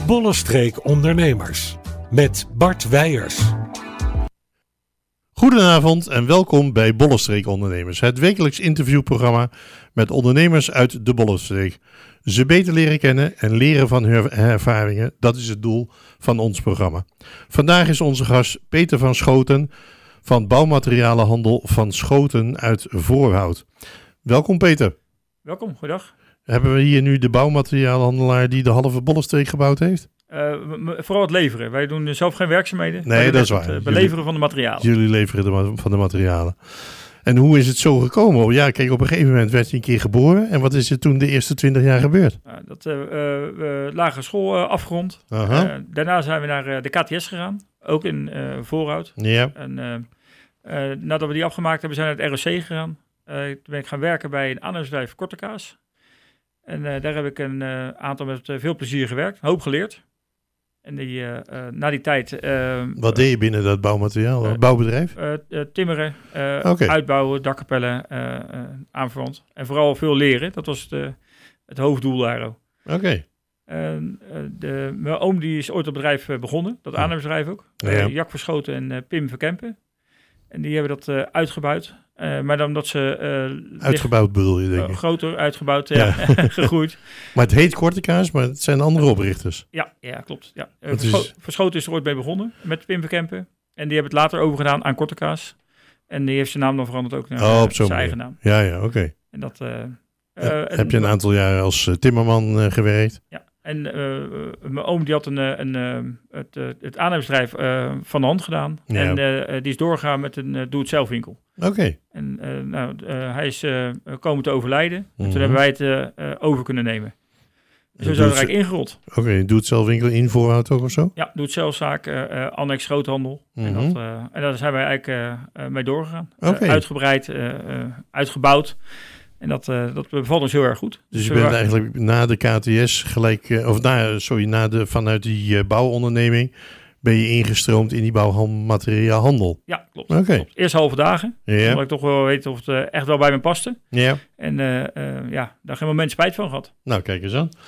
Bollenstreek Ondernemers met Bart Weijers. Goedenavond en welkom bij Bollenstreek Ondernemers, het wekelijks interviewprogramma met ondernemers uit de Bollenstreek. Ze beter leren kennen en leren van hun ervaringen, dat is het doel van ons programma. Vandaag is onze gast Peter van Schoten van bouwmaterialenhandel Van Schoten uit Voorhout. Welkom Peter. Welkom, goeiedag. Hebben we hier nu de bouwmaterialenhandelaar die de halve Bollenstreek gebouwd heeft? Vooral het leveren. Wij doen zelf geen werkzaamheden. Nee, dat is waar. Het beleveren van de materialen. Jullie leveren van de materialen. En hoe is het zo gekomen? Ja, kijk, op een gegeven moment werd je een keer geboren. En wat is er toen de eerste 20 jaar gebeurd? Lagere school afgerond. Daarna zijn we naar de KTS gegaan. Ook in Voorhout. Ja. En nadat we die afgemaakt hebben, zijn we naar het ROC gegaan. Toen ben ik gaan werken bij een aannemersbedrijf Kortekaas. En daar heb ik een aantal met veel plezier gewerkt. Een hoop geleerd. En na die tijd... Wat deed je binnen dat bouwbedrijf? Timmeren, uitbouwen, dakkapellen, aanverwant. En vooral veel leren. Dat was het hoofddoel daar ook. Oké. Mijn oom die is ooit op het bedrijf begonnen. Dat aannemersbedrijf ook. Jack Verschoten en Pim Verkempen. En die hebben dat uitgebouwd. Maar dan dat ze... uitgebouwd bedoel je, denk ik. Groter uitgebouwd, gegroeid. Maar het heet Kortekaas, maar het zijn andere oprichters. Ja, klopt. Ja. Verschoten is er ooit mee begonnen met Pim Verkempen. En die hebben het later overgedaan aan Kortekaas. En die heeft zijn naam dan veranderd ook naar zijn eigen naam. Ja, oké. En dat... heb je een aantal jaar als timmerman gewerkt? Ja. En mijn oom die had het aannemersbedrijf van de hand gedaan. Ja. En die is doorgegaan met een doe-het-zelf-winkel. Oké. En hij is komen te overlijden. Mm-hmm. En toen hebben wij het over kunnen nemen. Zo zijn we er eigenlijk ingerold. Oké, doe-het-zelf-winkel in Voorhout ook of zo? Ja, doe-het-zelfzaak, annex groothandel. Mm-hmm. En daar zijn wij eigenlijk mee doorgegaan. Okay. Uitgebreid, uitgebouwd. En dat bevalt ons heel erg goed. Dus je bent eigenlijk na de KTS vanuit die bouwonderneming ben je ingestroomd in die bouwmateriaalhandel? Ja, klopt. Okay. Klopt. Eerst halve dagen. Ja. Omdat ik toch wel weet of het echt wel bij me paste. Ja. En daar geen moment spijt van gehad. Nou, kijk eens aan.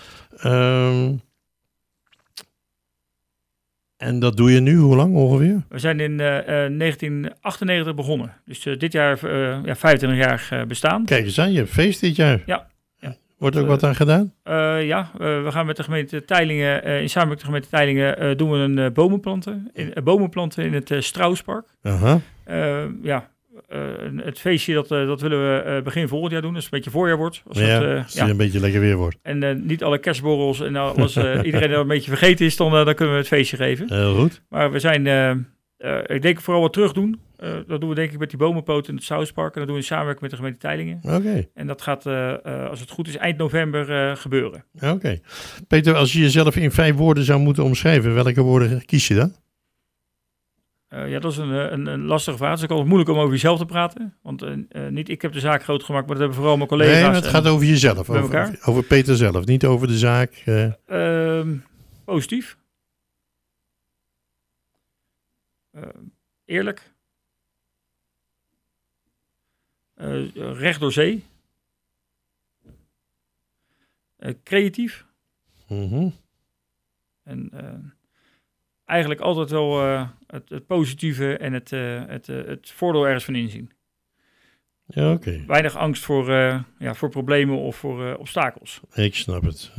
En dat doe je nu, hoe lang ongeveer? We zijn in 1998 begonnen. Dus dit jaar 25 jaar bestaan. Kijk eens aan, je hebt feest dit jaar. Ja. Wordt er ook wat aan gedaan? We gaan met de gemeente Teylingen, in samenwerking met de gemeente Teylingen, doen we een bomenplanten in het Strauspark. Het feestje dat willen we begin volgend jaar doen, als het een beetje voorjaar wordt. Als het een beetje lekker weer wordt. En niet alle kerstborrels en als iedereen er een beetje vergeten is, dan kunnen we het feestje geven. Heel goed. Maar we zijn, ik denk vooral wat terug doen. Dat doen we denk ik met die bomenpoten in het Southpark. En dat doen we in samenwerking met de gemeente Teylingen. Oké. En dat gaat, als het goed is, eind november gebeuren. Oké. Peter, als je jezelf in 5 woorden zou moeten omschrijven, welke woorden kies je dan? Dat is een lastige vraag. Het is ook altijd moeilijk om over jezelf te praten. Want niet ik heb de zaak groot gemaakt, maar dat hebben vooral mijn collega's. Nee, maar het gaat over jezelf. Over Peter zelf, niet over de zaak. Positief. Eerlijk. Recht door zee. Creatief. Mm-hmm. En eigenlijk altijd wel het positieve en het voordeel ergens van inzien. Ja, oké. Weinig angst voor problemen of voor obstakels. Ik snap het.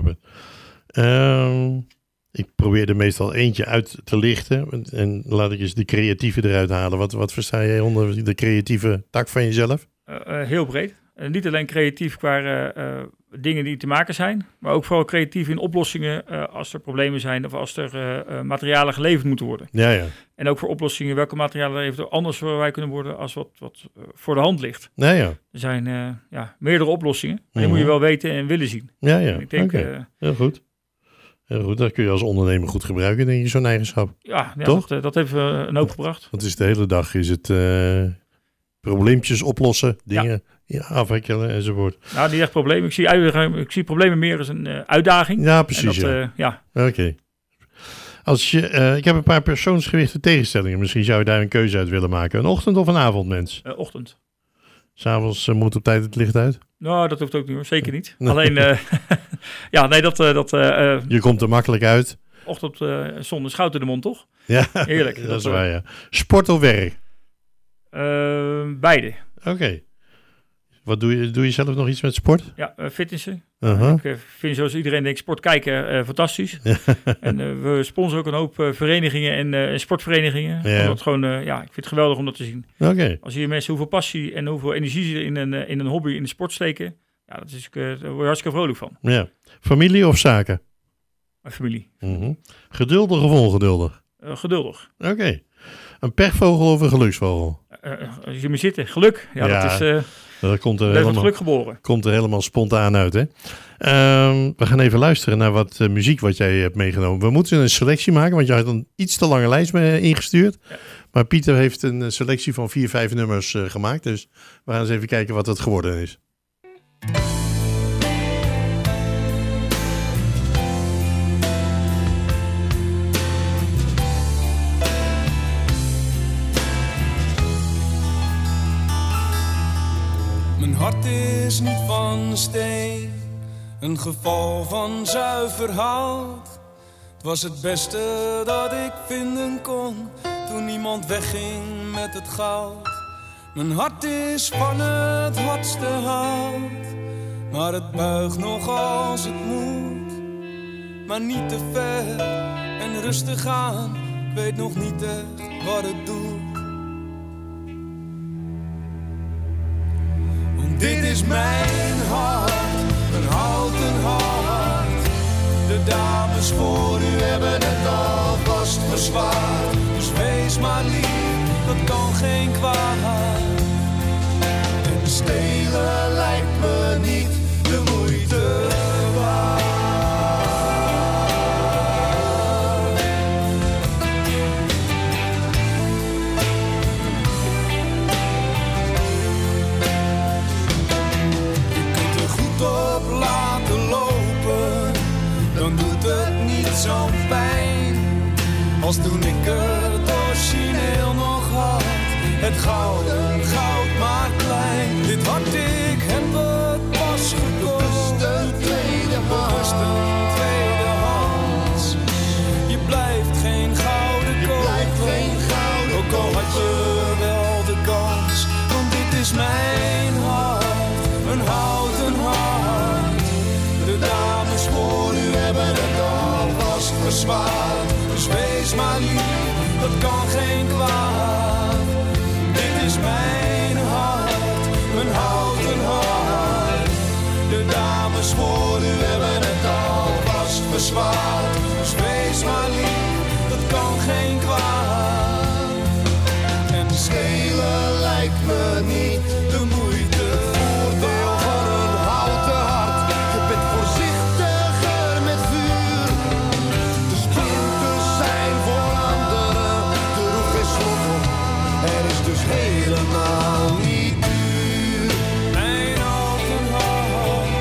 Ik probeer er meestal eentje uit te lichten. En laat ik eens de creatieve eruit halen. Wat versta jij onder de creatieve tak van jezelf? Heel breed. Niet alleen creatief qua dingen die te maken zijn, maar ook vooral creatief in oplossingen als er problemen zijn of als er materialen geleverd moeten worden. Ja. En ook voor oplossingen, welke materialen eventueel anders voor wij kunnen worden als wat voor de hand ligt. Ja. Er zijn meerdere oplossingen, maar die moet je wel weten en willen zien. Ja. Ik denk, heel goed. Heel goed, dat kun je als ondernemer goed gebruiken, denk je, zo'n eigenschap. Ja, toch? Dat heeft een hoop gebracht. Want de hele dag is het probleempjes oplossen, dingen afwikkelen enzovoort. Nou, niet echt problemen. Ik zie problemen meer als een uitdaging. Ja, precies. Oké. Ik heb een paar persoonsgewichte tegenstellingen. Misschien zou je daar een keuze uit willen maken. Een ochtend- of een avondmens? Ochtend. 'S'avonds moet op tijd het licht uit? Nou, dat hoeft ook niet hoor. Zeker niet. Alleen Ja, nee, Je komt er makkelijk uit. ochtend zonder schout in de mond, toch? Ja, Heerlijk. dat is waar, ja. Sport of werk? Beide. Oké. Wat doe je zelf nog iets met sport? Ja, fitnessen. Uh-huh. Ik vind zoals iedereen denkt sport kijken fantastisch. En we sponsoren ook een hoop verenigingen en sportverenigingen. Ja. Omdat gewoon, ik vind het geweldig om dat te zien. Oké. Als je mensen hoeveel passie en hoeveel energie ze in een hobby, in de sport steken. Ja, daar word je hartstikke vrolijk van. Ja. Familie of zaken? Mijn familie. Mhm. Geduldig of ongeduldig? Geduldig. Oké. Een pechvogel of een geluksvogel? Als je me zitten, geluk. Ja, Ja, dat is Dat komt er, met helemaal, geluk geboren. komt er helemaal spontaan uit, hè? We gaan even luisteren naar wat muziek wat jij hebt meegenomen. We moeten een selectie maken, want jij had een iets te lange lijst ingestuurd. Ja. Maar Pieter heeft een selectie van 4-5 nummers gemaakt. Dus we gaan eens even kijken wat het geworden is. Mijn hart is niet van steen, een geval van zuiver hout. Het was het beste dat ik vinden kon, toen iemand wegging met het goud. Mijn hart is van het hardste hout, maar het buigt nog als het moet. Maar niet te ver en rustig aan, ik weet nog niet echt wat het doet. Dit is mijn hart, een houten hart. De dames voor u hebben het alvast verzwaard. Dus wees maar lief, dat kan geen kwaad. En stelen lijkt me niet de moeite waard. Op laten lopen, dan doet het niet zo'n pijn als toen ik het origineel nog had. Het gouden goud maar klein. Dit hart, ik heb het pas gekocht. Bewust een tweedehands. Je blijft geen gouden kopen, ook al had je wel de kans. Want dit is mijn hart, een houten hart. De dames voor u hebben het alvast verzwaard. Dus wees maar lief, dat kan geen kwaad. Dit is mijn hart, een houten hart. De dames voor u hebben het alvast verzwaard. Dus wees maar lief, dat kan geen kwaad. En stelen lijkt me niet de moeite. Voordeel van een houten hart, je bent voorzichtiger met vuur. De splinten zijn voor anderen, de roep is slot op. Er is dus helemaal niet duur. Mijn houten hart.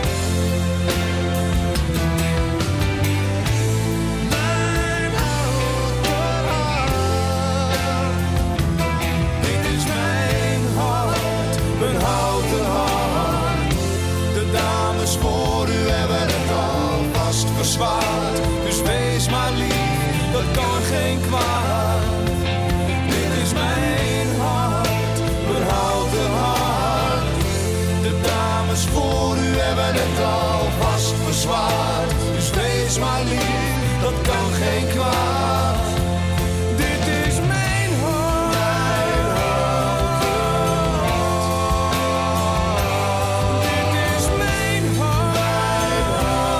Mijn houten hart. Dit is mijn hart, een houten hart. De dames voor u hebben het alvast verzwaard. Dus wees maar lief, dat kan geen kwaad. Dit is mijn hart, een houten hart. De dames voor u hebben het alvast verzwaard. Dus wees maar lief, dat kan geen kwaad. Dit is mijn hart, dit is mijn hart,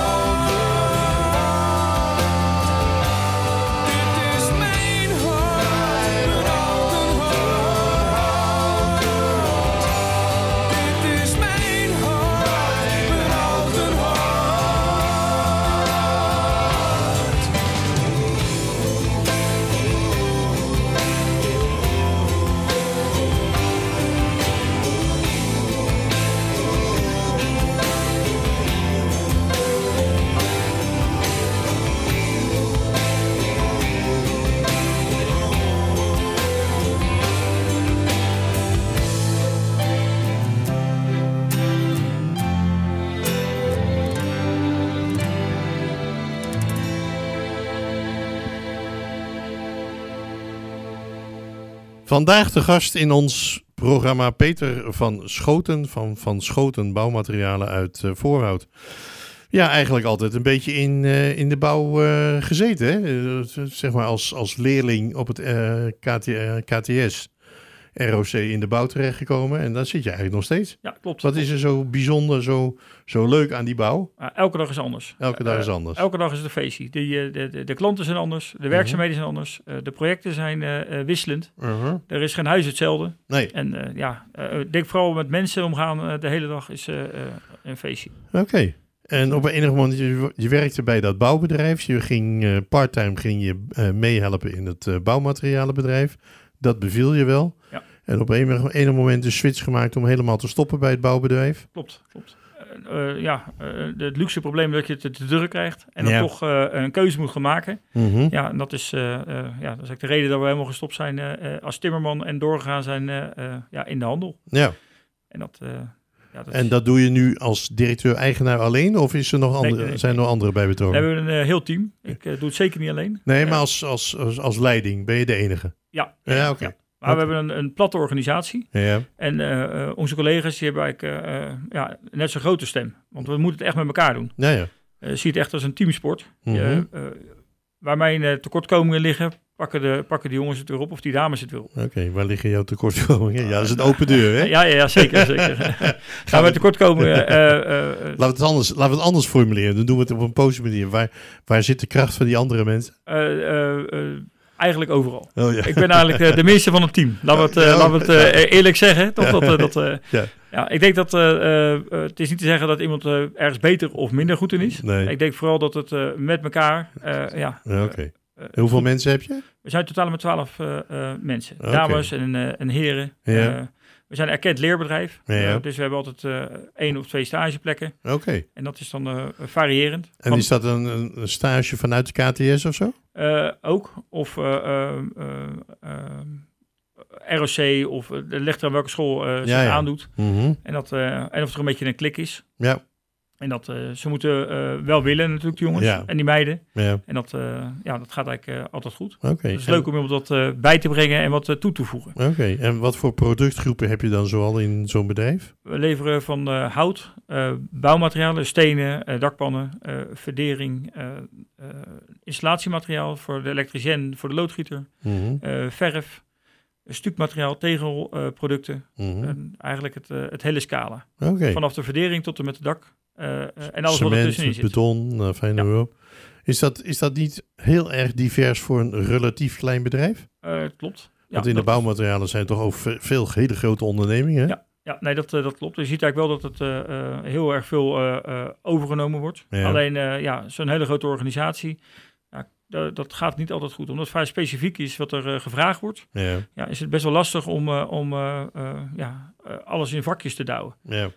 dit is mijn hart, een houten hart. Dit is mijn hart, een houten hart. Vandaag de gast in ons programma Peter van Schoten, van Schoten Bouwmaterialen uit Voorhout. Ja, eigenlijk altijd een beetje in de bouw gezeten, hè? Zeg maar als leerling op het KTS, ROC in de bouw terechtgekomen. En daar zit je eigenlijk nog steeds. Ja, klopt. Wat is er zo bijzonder, zo leuk aan die bouw? Elke dag is anders. Elke dag is anders. Elke dag is het een feestje. De klanten zijn anders, de werkzaamheden zijn anders, de projecten zijn wisselend. Er is geen huis hetzelfde. Nee. En ik denk vooral met mensen omgaan de hele dag is een feestje. Oké. En op een enig moment, je werkte bij dat bouwbedrijf. Je ging parttime meehelpen in het bouwmaterialenbedrijf. Dat beviel je wel. Ja. En op een moment de switch gemaakt om helemaal te stoppen bij het bouwbedrijf. Klopt. Het luxe probleem dat je het te druk krijgt en dan toch een keuze moet gaan maken. Mm-hmm. Ja, en dat is eigenlijk de reden dat we helemaal gestopt zijn als timmerman en doorgegaan zijn in de handel. Ja. En dat doe je nu als directeur-eigenaar alleen? Of is er nog zijn er nog anderen bij betrokken? We hebben een heel team. Ik doe het zeker niet alleen. Nee, maar als leiding ben je de enige? Ja. Oké. Ja. Maar we hebben een platte organisatie. Ja. En onze collega's die hebben eigenlijk net zo'n grote stem. Want we moeten het echt met elkaar doen. Ja. Zie het echt als een teamsport. Mm-hmm. Waar mijn tekortkomingen liggen, pakken de jongens het weer op of die dames het weer op. Oké, waar liggen jouw tekortkomingen? Ja, dat is een open deur, hè? Ja, zeker. Gaan we tekortkomingen... Laten we het anders formuleren. Dan doen we het op een positieve manier. Waar zit de kracht van die andere mensen? Eigenlijk overal. Oh, ja. Ik ben eigenlijk de minste van het team. Laten we het eerlijk zeggen. Ik denk dat het is niet te zeggen dat iemand ergens beter of minder goed in is. Nee. Ik denk vooral dat het met elkaar... Oké. Hoeveel mensen heb je? We zijn totaal met 12 mensen. Okay. Dames en heren. Ja. We zijn een erkend leerbedrijf. Ja. Dus we hebben altijd 1 of 2 stageplekken. Oké. En dat is dan variërend. En is dat een stage vanuit de KTS of zo? Ook. Of ROC. Of het ligt er aan welke school zich aandoet. Mm-hmm. En of er een beetje een klik is. Ja. En dat ze moeten wel willen natuurlijk, die jongens en die meiden. Ja. En dat gaat eigenlijk altijd goed. Okay. Het is leuk om iemand wat bij te brengen en wat toe te voegen. Oké. En wat voor productgroepen heb je dan zoal in zo'n bedrijf? We leveren van hout, bouwmaterialen, stenen, dakpannen, verdering, installatiemateriaal voor de elektricien, voor de loodgieter, Mm-hmm. verf, stukmateriaal, tegelproducten. Mm-hmm. Eigenlijk het hele scala. Okay. Vanaf de verdering tot en met het dak. En alles cement, wat er tussenin zit. beton, fijn op. Is dat niet heel erg divers voor een relatief klein bedrijf? Klopt. Want in de bouwmaterialen zijn toch ook veel hele grote ondernemingen. Ja, nee, dat klopt. Je ziet eigenlijk wel dat het heel erg veel overgenomen wordt. Ja. Alleen zo'n hele grote organisatie, dat gaat niet altijd goed. Omdat het vrij specifiek is wat er gevraagd wordt, is het best wel lastig om alles in vakjes te douwen. Ja.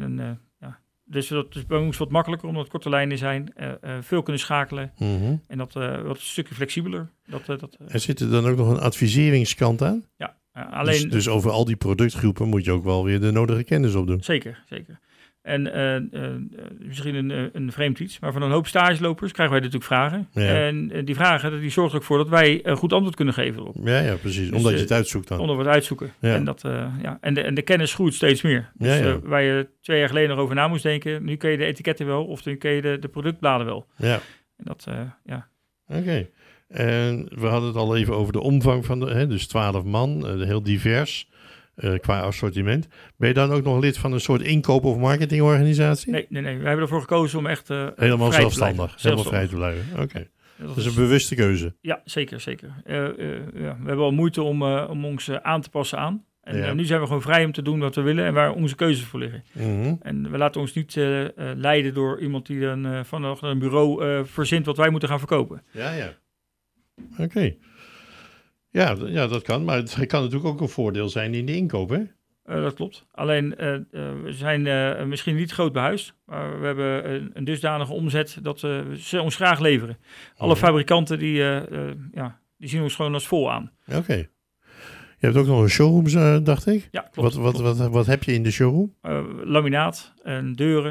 Dus dat is bij ons wat makkelijker, omdat het korte lijnen zijn, veel kunnen schakelen Mm-hmm. en dat wat een stukje flexibeler. Er zit er dan ook nog een adviseringskant aan? Ja, alleen... Dus over al die productgroepen moet je ook wel weer de nodige kennis opdoen. Zeker. En misschien een vreemd iets, maar van een hoop stagelopers krijgen wij natuurlijk vragen. Ja. En die vragen die zorgen er ook voor dat wij een goed antwoord kunnen geven erop. Ja, precies. Dus, omdat je het uitzoekt dan. Omdat we het uitzoeken. Ja. En de kennis groeit steeds meer. Dus Ja. waar je 2 jaar geleden nog over na moest denken, nu ken je de etiketten wel of nu ken je de productbladen wel. Ja. En dat, Oké. En we hadden het al even over de omvang van dus 12 man, heel divers. Qua assortiment. Ben je dan ook nog lid van een soort inkoop- of marketingorganisatie? Nee. We hebben ervoor gekozen om echt helemaal vrij zelfstandig. te Helemaal vrij te blijven. Oké. Dat is een bewuste keuze. Ja, zeker. We hebben al moeite om ons aan te passen aan. En nu zijn we gewoon vrij om te doen wat we willen en waar onze keuzes voor liggen. Mm-hmm. En we laten ons niet leiden door iemand die dan van een bureau verzint wat wij moeten gaan verkopen. Ja. Oké. Ja, dat kan. Maar het kan natuurlijk ook een voordeel zijn in de inkoop, hè? Dat klopt. Alleen, we zijn misschien niet groot behuisd, maar we hebben een dusdanige omzet dat ze ons graag leveren. Alle fabrikanten die zien ons gewoon als vol aan. Oké. Je hebt ook nog een showroom, dacht ik? Ja, klopt. Wat heb je in de showroom? Laminaat en deuren,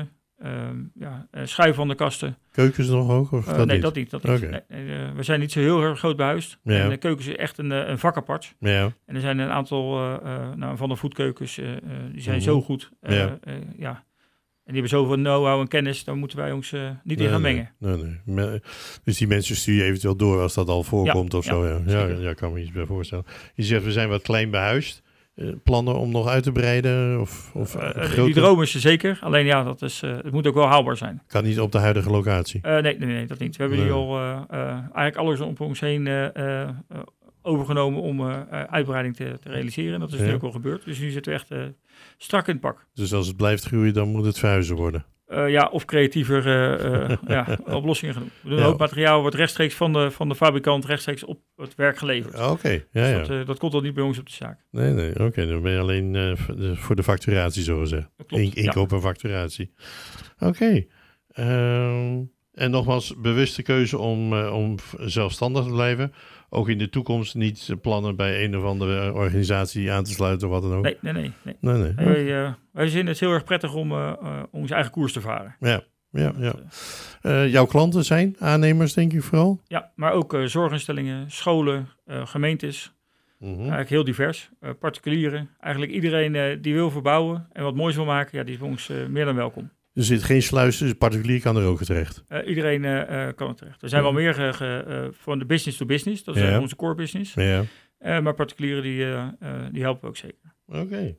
schuif van de kasten. Keukens nog ook? Of dat nee, niet? dat niet. Okay. Nee, we zijn niet zo heel erg groot behuisd. Ja. En de keukens is echt een vak apart. Ja. En er zijn een aantal van de voetkeukens, die zijn zo goed. En die hebben zoveel know-how en kennis, daar moeten wij ons niet in gaan mengen. Nee. Dus die mensen stuur je eventueel door als dat al voorkomt of zo. Ja, kan me iets bij voorstellen. Je zegt, we zijn wat klein behuisd. Plannen om nog uit te breiden? Of die droom is er zeker. Alleen het moet ook wel haalbaar zijn. Kan niet op de huidige locatie? Nee, dat niet. We hebben nu al eigenlijk alles om ons heen overgenomen om uitbreiding te realiseren. En dat is nu ook al gebeurd. Dus nu zitten we echt strak in het pak. Dus als het blijft groeien, dan moet het verhuizen worden? Of creatiever oplossingen gaan doen. We doen een hoop materiaal, wordt rechtstreeks van de fabrikant rechtstreeks op het werk geleverd. Oké. Dat komt al niet bij ons op de zaak. Nee. Oké, dan ben je alleen voor de facturatie, zo gezegd. Inkoop en facturatie. Oké. En nogmaals, bewuste keuze om zelfstandig te blijven. Ook in de toekomst niet plannen bij een of andere organisatie aan te sluiten of wat dan ook? Nee. Wij vinden het heel erg prettig om onze eigen koers te varen. Ja. Jouw klanten zijn aannemers, denk ik vooral? Ja, maar ook zorginstellingen, scholen, gemeentes. Eigenlijk heel divers. Particulieren. Eigenlijk iedereen die wil verbouwen en wat moois wil maken, die is bij ons meer dan welkom. Er zit geen sluis, dus particulier kan er ook terecht? Iedereen kan er terecht. Er zijn wel meer van de business to business. Dat is onze core business. Ja. Maar particulieren die helpen we ook zeker. Oké.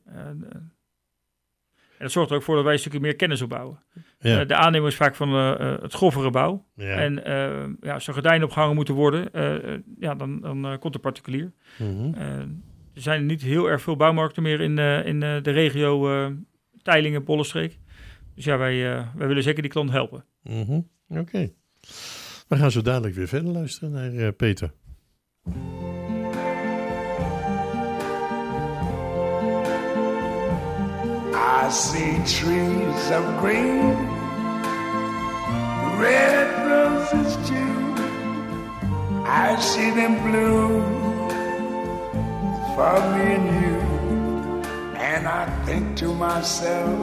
En dat zorgt er ook voor dat wij een stukje meer kennis opbouwen. Ja. De aannemer is vaak van het grovere bouw. Ja. En als er gordijnen opgehangen moeten worden, dan komt de particulier. Er zijn niet heel erg veel bouwmarkten meer in de regio Teylingen, Bollenstreek. Dus wij willen zeker die klant helpen. Oké. We gaan zo dadelijk weer verder luisteren naar Peter. I see trees of green, red roses too. I see them bloom for me and you. And I think to myself,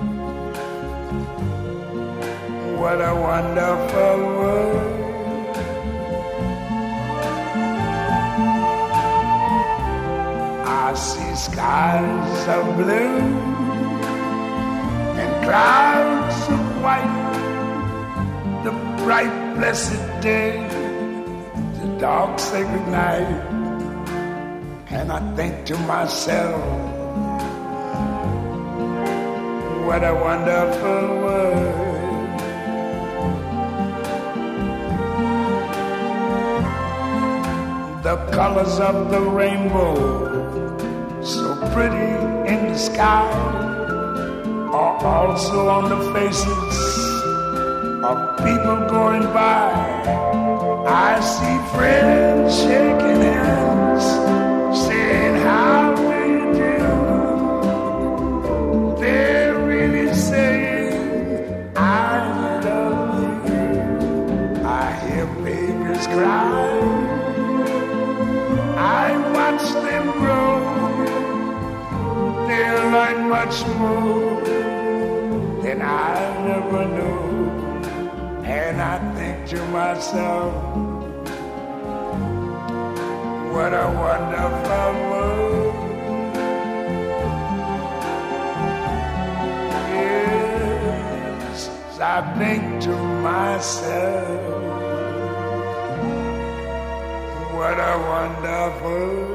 what a wonderful world. I see skies of blue and clouds of white, the bright blessed day, the dark sacred night. And I think to myself, what a wonderful world. The colors of the rainbow, so pretty in the sky, are also on the faces of people going by. I see friends shaking hands, saying how do you do. They're really saying I love you. I hear babies cry, I watch them grow. They'll learn much more than I never knew. And I think to myself, what a wonderful world. Yes, I think to myself, what a wonderful world.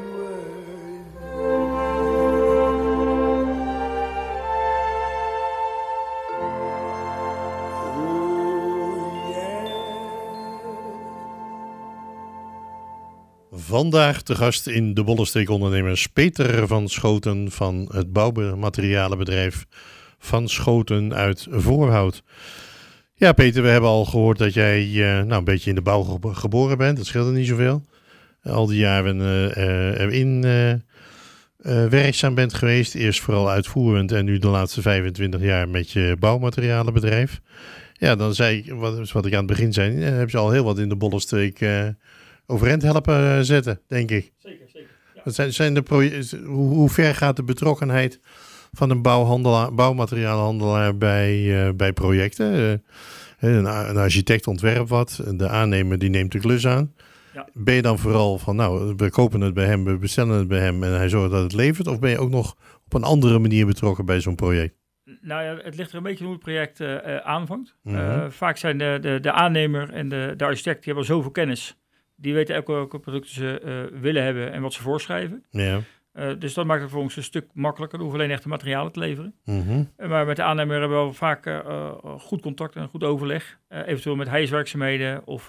Vandaag te gast in de Bollenstreek Ondernemers Peter van Schoten van het bouwmaterialenbedrijf Van Schoten uit Voorhout. Ja, Peter, we hebben al gehoord dat jij een beetje in de bouw geboren bent. Dat scheelt er niet zoveel. Al die jaren erin werkzaam bent geweest. Eerst vooral uitvoerend en nu de laatste 25 jaar met je bouwmaterialenbedrijf. Ja, dan zei ik, wat ik aan het begin zei, heb je al heel wat in de Bollenstreek overeind helpen zetten, denk ik. Zeker. Ja. Wat zijn de hoe ver gaat de betrokkenheid van een bouwmateriaalhandelaar bij projecten. Een architect ontwerpt wat, de aannemer die neemt de klus aan. Ja. Ben je dan vooral van, nou, we kopen het bij hem, we bestellen het bij hem en hij zorgt dat het levert? Of ben je ook nog op een andere manier betrokken bij zo'n project? Nou ja, het ligt er een beetje hoe het project aanvangt. Mhm. Vaak zijn de aannemer en de architect, die hebben al zoveel kennis. Die weten welke producten ze willen hebben en wat ze voorschrijven. Ja. Dus dat maakt het voor ons een stuk makkelijker. We hoeven alleen echt de materialen te leveren. Mhm. Maar met de aannemer hebben we wel vaak goed contact en goed overleg. Eventueel met hijswerkzaamheden of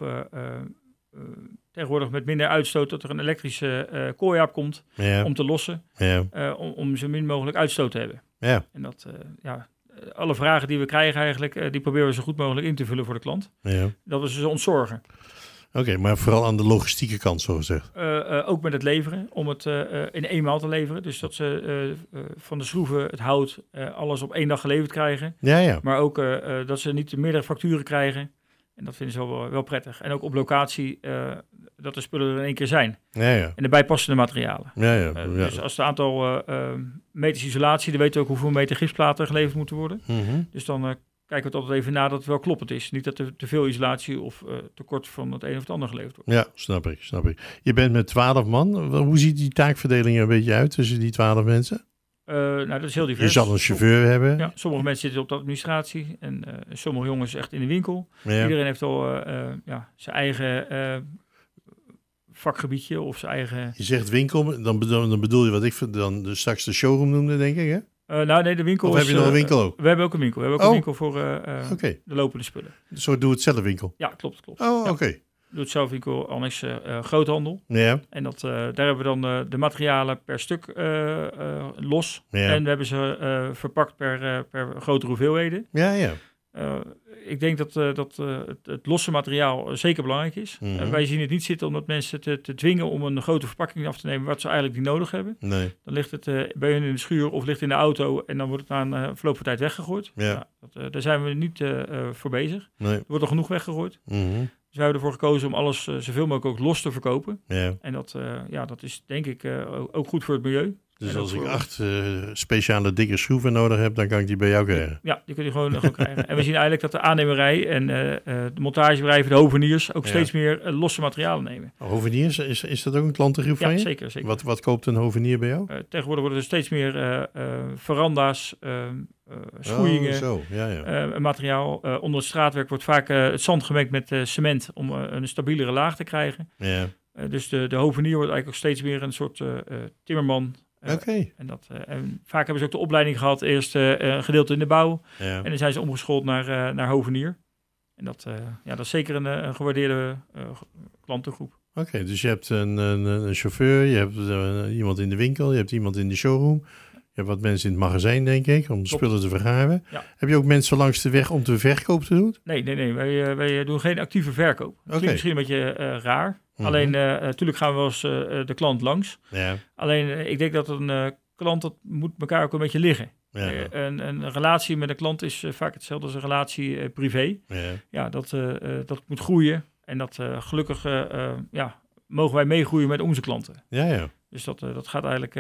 tegenwoordig met minder uitstoot dat er een elektrische kooi komt Ja. om te lossen. Ja. Om zo min mogelijk uitstoot te hebben. Ja. En dat, alle vragen die we krijgen eigenlijk, die proberen we zo goed mogelijk in te vullen voor de klant. Ja. Dat we ze ontzorgen. Oké, maar vooral aan de logistieke kant, zo gezegd. Ook met het leveren, om het in eenmaal te leveren. Dus dat ze van de schroeven, het hout, alles op 1 dag geleverd krijgen. Ja. Maar ook dat ze niet meerdere facturen krijgen. En dat vinden ze wel prettig. En ook op locatie dat de spullen er in 1 keer zijn. Ja. En de bijpassende materialen. Ja. Dus als het aantal meters isolatie, dan weten we ook hoeveel meter gipsplaten geleverd moeten worden. Mhm. Dus dan kijken we het altijd even na dat het wel kloppend is. Niet dat er te veel isolatie of tekort van het een of het ander geleverd wordt. Ja, snap ik. Je bent met 12 man. Hoe ziet die taakverdeling er een beetje uit tussen die 12 mensen? Nou, dat is heel Je divers. zal een chauffeur hebben. Ja, sommige mensen zitten op de administratie en sommige jongens echt in de winkel. Ja. Iedereen heeft al zijn eigen vakgebiedje of zijn eigen... Je zegt winkel, dan bedoel je wat ik dan straks de showroom noemde, denk ik, hè? Nee, de winkel Of heb je nog een winkel ook? We hebben ook een winkel. We hebben ook een winkel voor Oké. de lopende spullen. Een soort doe-het-zelf winkel. Ja, klopt. Oh, Ja. oké. Doe-het-zelf winkel, annex groothandel. Ja. En daar hebben we dan de materialen per stuk los. Ja. En we hebben ze verpakt per grotere hoeveelheden. Ja. Ik denk dat het losse materiaal zeker belangrijk is. Mhm. Wij zien het niet zitten om dat mensen te dwingen om een grote verpakking af te nemen wat ze eigenlijk niet nodig hebben. Nee. Dan ligt het bij hun in de schuur of ligt in de auto en dan wordt het na een verloop van tijd weggegooid. Ja. Daar zijn we niet voor bezig. Nee. Er wordt al genoeg weggegooid. Mhm. Dus wij hebben ervoor gekozen om alles zoveel mogelijk ook los te verkopen. Ja. En dat is denk ik ook goed voor het milieu. Dus En als ook ik voor- 8 speciale dikke schroeven nodig heb, dan kan ik die bij jou krijgen. Ja, die kun je gewoon krijgen. En we zien eigenlijk dat de aannemerij en de montagebedrijven, de hoveniers, ook Ja. steeds meer losse materialen nemen. Hoveniers, is dat ook een klantengroep van Ja, je? zeker. Wat koopt een hovenier bij jou? Tegenwoordig worden er steeds meer veranda's, schoeien, Oh, zo. Ja. materiaal. Onder het straatwerk wordt vaak het zand gemengd met cement om een stabielere laag te krijgen. Ja. Dus de hovenier wordt eigenlijk ook steeds meer een soort timmerman. Oké. En vaak hebben ze ook de opleiding gehad, eerst een gedeelte in de bouw. Ja. En dan zijn ze omgeschoold naar hovenier. En dat is zeker een gewaardeerde klantengroep. Oké, dus je hebt een chauffeur, je hebt iemand in de winkel, je hebt iemand in de showroom. Je hebt wat mensen in het magazijn, denk ik, om de Klopt. spullen te vergaren. Ja. Heb je ook mensen langs de weg om de verkoop te doen? Nee. Wij doen geen actieve verkoop. Dat klinkt misschien een beetje raar. Mhm. Alleen, natuurlijk gaan we wel eens de klant langs. Ja. Alleen, ik denk dat een klant, dat moet elkaar ook een beetje liggen. Ja. Een relatie met een klant is vaak hetzelfde als een relatie privé. Ja. Dat moet groeien. En dat gelukkig mogen wij meegroeien met onze klanten. Ja. Dus dat gaat eigenlijk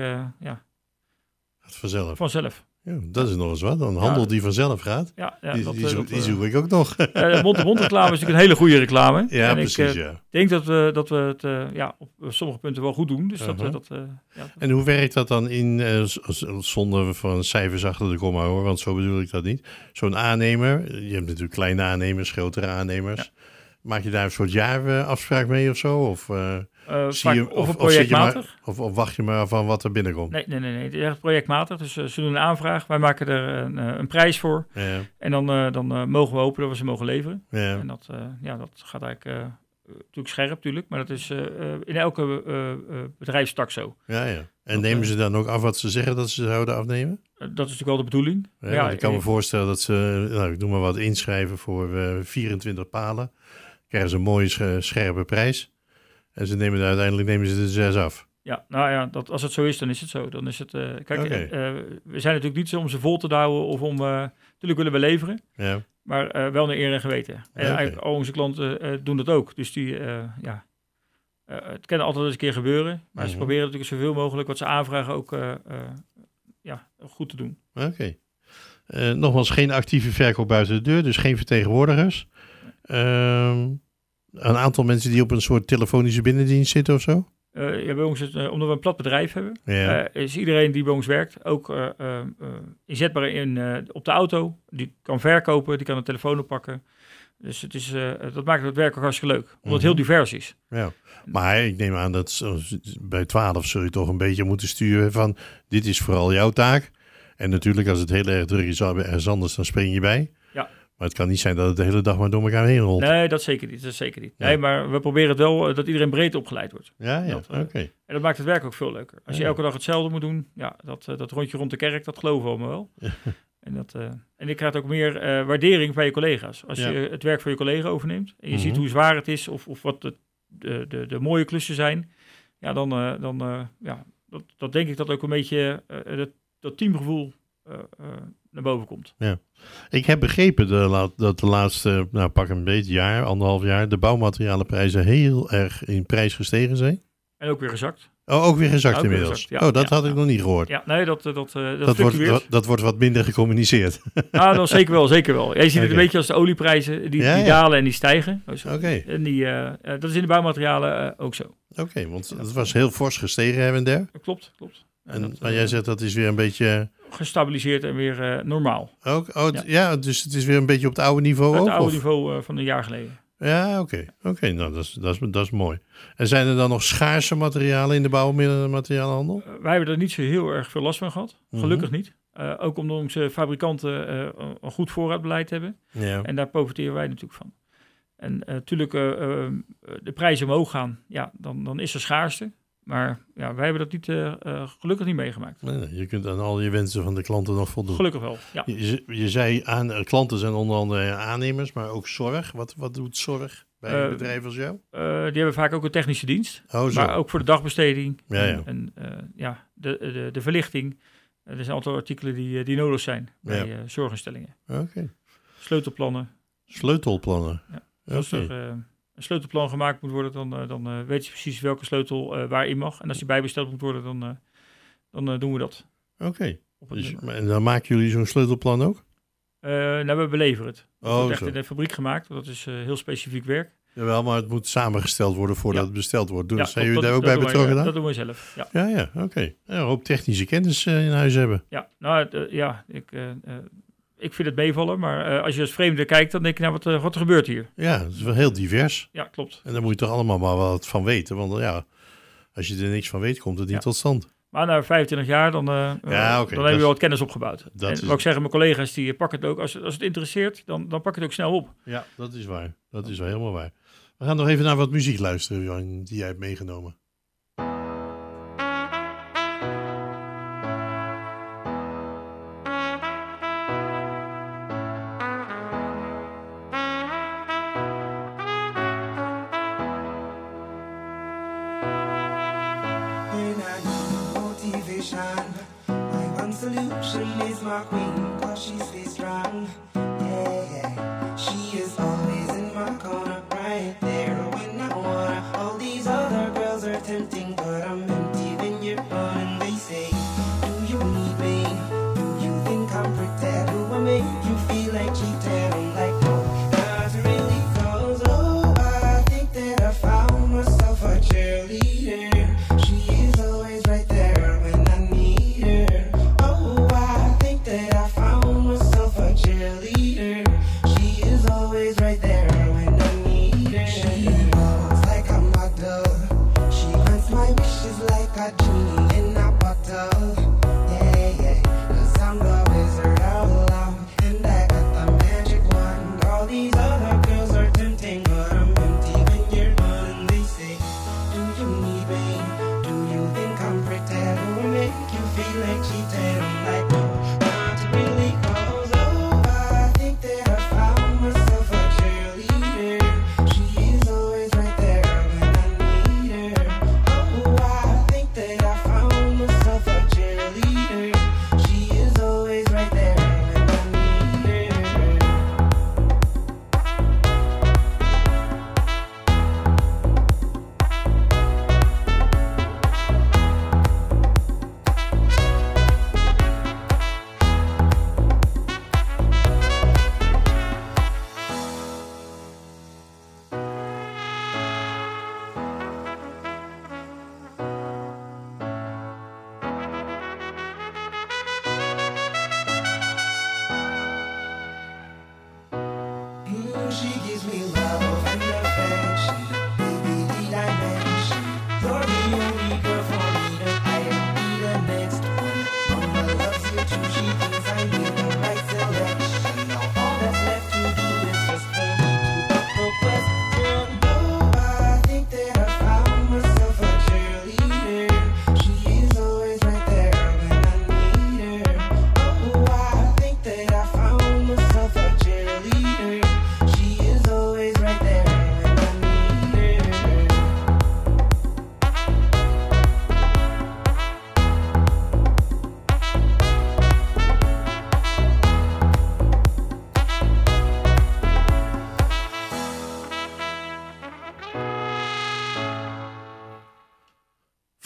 Gaat vanzelf. vanzelf. Ja, dat is nog eens wat. Een handel die vanzelf gaat. Ja, Die zoek ik ook nog. Mond-to-mond reclame is natuurlijk een hele goede reclame. Ja, en precies, ik denk dat we het op sommige punten wel goed doen. Dus En hoe werkt dat dan zonder van cijfers achter de komma hoor, want zo bedoel ik dat niet. Zo'n aannemer, je hebt natuurlijk kleine aannemers, grotere aannemers. Ja. Maak je daar een soort jaarafspraak mee of zo? Of projectmatig? Of wacht je maar van wat er binnenkomt? Nee. Het is echt projectmatig. Dus ze doen een aanvraag. Wij maken er een prijs voor. Ja. En dan mogen we hopen dat we ze mogen leveren. Ja. En dat gaat eigenlijk natuurlijk scherp natuurlijk. Maar dat is in elke bedrijfstak zo. Ja. En nemen ze dan ook af wat ze zeggen dat ze zouden afnemen? Dat is natuurlijk wel de bedoeling. Ja, want ik kan me voorstellen dat ze, ik noem maar wat, inschrijven voor 24 palen. Krijgen ze een mooie scherpe prijs. En uiteindelijk nemen ze de 6 af. Ja, nou ja, als het zo is, dan is het zo. Dan is het, kijk, Okay. We zijn natuurlijk niet zo om ze vol te houden of om, natuurlijk willen we leveren. Ja. Maar wel naar eer en geweten. En eigenlijk al onze klanten doen dat ook. Dus het kan altijd eens een keer gebeuren. Maar ze proberen natuurlijk zoveel mogelijk wat ze aanvragen ook goed te doen. Oké. Nogmaals, geen actieve verkoop buiten de deur, dus geen vertegenwoordigers. Een aantal mensen die op een soort telefonische binnendienst zitten of zo? Bij ons, omdat we een plat bedrijf hebben, is iedereen die bij ons werkt ook inzetbaar op de auto. Die kan verkopen, die kan een telefoon oppakken. Dus het is, dat maakt het werk ook hartstikke leuk, omdat het heel divers is. Ja. Maar ik neem aan dat bij 12 zul je toch een beetje moeten sturen van dit is vooral jouw taak. En natuurlijk als het heel erg druk is ergens anders, dan spring je bij. Ja. Maar het kan niet zijn dat het de hele dag maar door elkaar heen rolt. Nee, dat zeker niet. Ja. Nee, maar we proberen het wel dat iedereen breed opgeleid wordt. Oké. En dat maakt het werk ook veel leuker. Als je elke dag hetzelfde moet doen, dat rondje rond de kerk, dat geloven we allemaal wel. En je krijgt ook meer waardering bij je collega's. Als je het werk van je collega overneemt en je ziet hoe zwaar het is of wat de mooie klussen zijn, dat denk ik dat ook een beetje dat teamgevoel naar boven komt. Ja. Ik heb begrepen dat de laatste, pak een beetje jaar, 1,5 jaar, de bouwmaterialenprijzen heel erg in prijs gestegen zijn. En ook weer gezakt. Oh, ook weer gezakt inmiddels. Dat had ik nog niet gehoord. Ja, nee, dat wordt wat minder gecommuniceerd. Nou, dan zeker wel. Je ziet het een beetje als de olieprijzen, die dalen en die stijgen. Oké. En dat is in de bouwmaterialen ook zo. Oké, want het was heel fors gestegen her en der. Klopt. Maar jij zegt dat is weer een beetje gestabiliseerd en weer normaal. Dus het is weer een beetje op het oude niveau ook? Het oude niveau van een jaar geleden. Ja, oké. Nou, dat is mooi. En zijn er dan nog schaarse materialen in de bouwmaterialenhandel? Wij hebben er niet zo heel erg veel last van gehad. Gelukkig niet. Ook omdat onze fabrikanten een goed voorraadbeleid hebben. Ja. En daar profiteren wij natuurlijk van. En natuurlijk de prijzen omhoog gaan, dan is er schaarste. Maar wij hebben dat niet, gelukkig niet meegemaakt. Nee, je kunt aan al je wensen van de klanten nog voldoen. Gelukkig wel, ja. Je zei klanten zijn onder andere aannemers, maar ook zorg. Wat doet zorg bij een bedrijf als jou? Die hebben vaak ook een technische dienst. Maar ook voor de dagbesteding. En de verlichting. Er zijn een aantal artikelen die nodig zijn bij zorginstellingen. Oké. Sleutelplannen. Ja. Als er een sleutelplan gemaakt moet worden, dan weet je precies welke sleutel waarin mag. En als die bijbesteld moet worden, dan doen we dat. Oké. En dan maken jullie zo'n sleutelplan ook? We beleveren het. Het wordt echt in de fabriek gemaakt. Dat is heel specifiek werk. Jawel, maar het moet samengesteld worden voordat het besteld wordt. Zijn jullie daar ook bij betrokken dan? Dat doen we zelf, Oké. Een hoop technische kennis in huis hebben. Ik vind het meevallen, maar als je als vreemde kijkt, dan denk je, wat er gebeurt hier? Ja, het is wel heel divers. Ja, klopt. En daar moet je toch allemaal maar wat van weten. Want als je er niks van weet, komt het niet tot stand. Maar na 25 jaar, dan hebben we wel wat kennis opgebouwd. En wat ik zeg, mijn collega's, die pakken het ook. Als het interesseert, dan pak je het ook snel op. Ja, dat is waar. Dat is wel helemaal waar. We gaan nog even naar wat muziek luisteren, Jan, die jij hebt meegenomen. Solution is my queen, 'cause she stays strong. Yeah. She is always in my corner, right there when I wanna. All these other girls are tempting, but I'm empty when you're gone. And they say, do you need me? Do you think I'm pretend? Do I make you feel like cheating? I'm like, no, not really, 'cause I think that I found myself a cheerleader. She is always right there when I need her. That I found myself a cheerleader. She is always right there when I need her. She walks like a model. She grants my wishes like a genie in a bottle. Yeah. 'Cause I'm the wizard all along, and I got the magic wand. All these other girls are tempting, but I'm empty when you're gone. And they say, do you need me? Do you think I'm pretty? Do I make you feel like cheating? I'm like, no. Really, 'cause I think that I found myself a cheerleader. She is always right there when I need her. I think that I found myself a cheerleader. She is always right there when I need her.